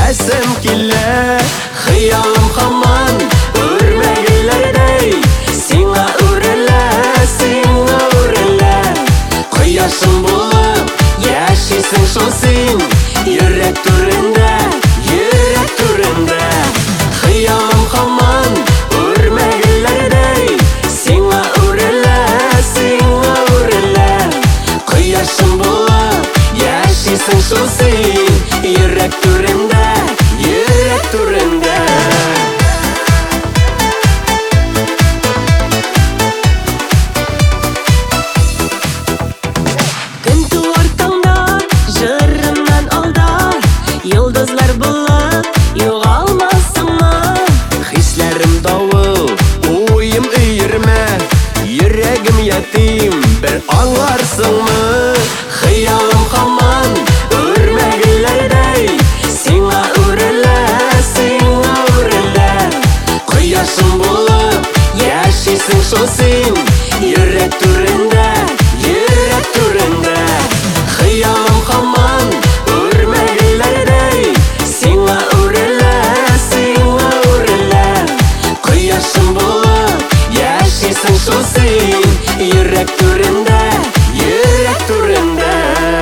bilesim kile. Hıyalım haman örmegilerdey, sina urele, sina urele. Koyaşın bulup yaşaysın şol sen, yürek türünde, yürek türünde. Hıyalım haman örmegilerdey, sina urele, sina urele. Koyaşın bulup yaşaysın şol sen, yürek türünde, yürek türünde. Gün tuğar tağda, jırından alda, yıldızlar bulup yoğalmasın mı? Hislerim davul, oyum üyürme, yüreğim yetim, bir anlarsın mı? Hıyalım haman örmegilerdey, sina urele, sina urele. Koyaşın bulup yaşaysın şol sen, yürek türünde, yürek türünde. Hıyalım haman örmegilerdey, sina urele, sina urele. Koyaşın bulup yaşaysın şol sen, yürek türünde, yürek türünde.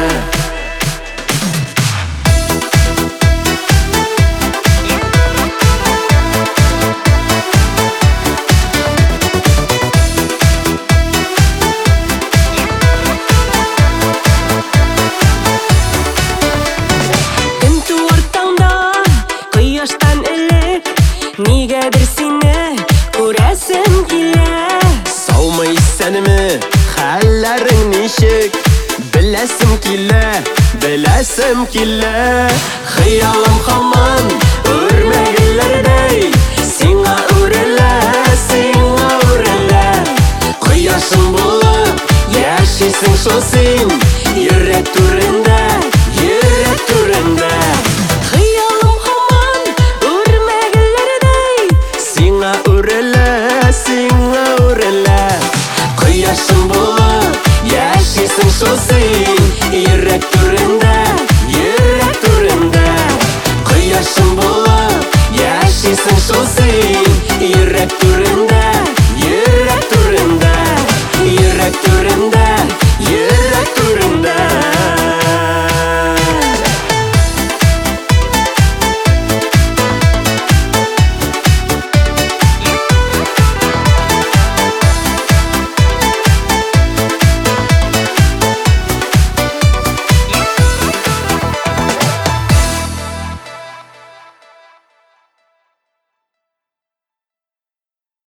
Gün tuğar tağda, koyaştan elek, nigedir seni göresim kile. Savmayı senimi, hallerin nişik, bilesim kile, bilesim kile. Hıyalım haman örmegilerdey, sina urele, sina urele. Koyaşın bulup yaşaysın şol sen, yürek türünde, yürek türünde. Hıyalım haman örmegilerdey, sina urele, sina urele. Koyaşın bulup yaşaysın şol sen, yürek türünde, yürek türünde. Koyaşın bulup yaşaysın şol sen, yürek türünde,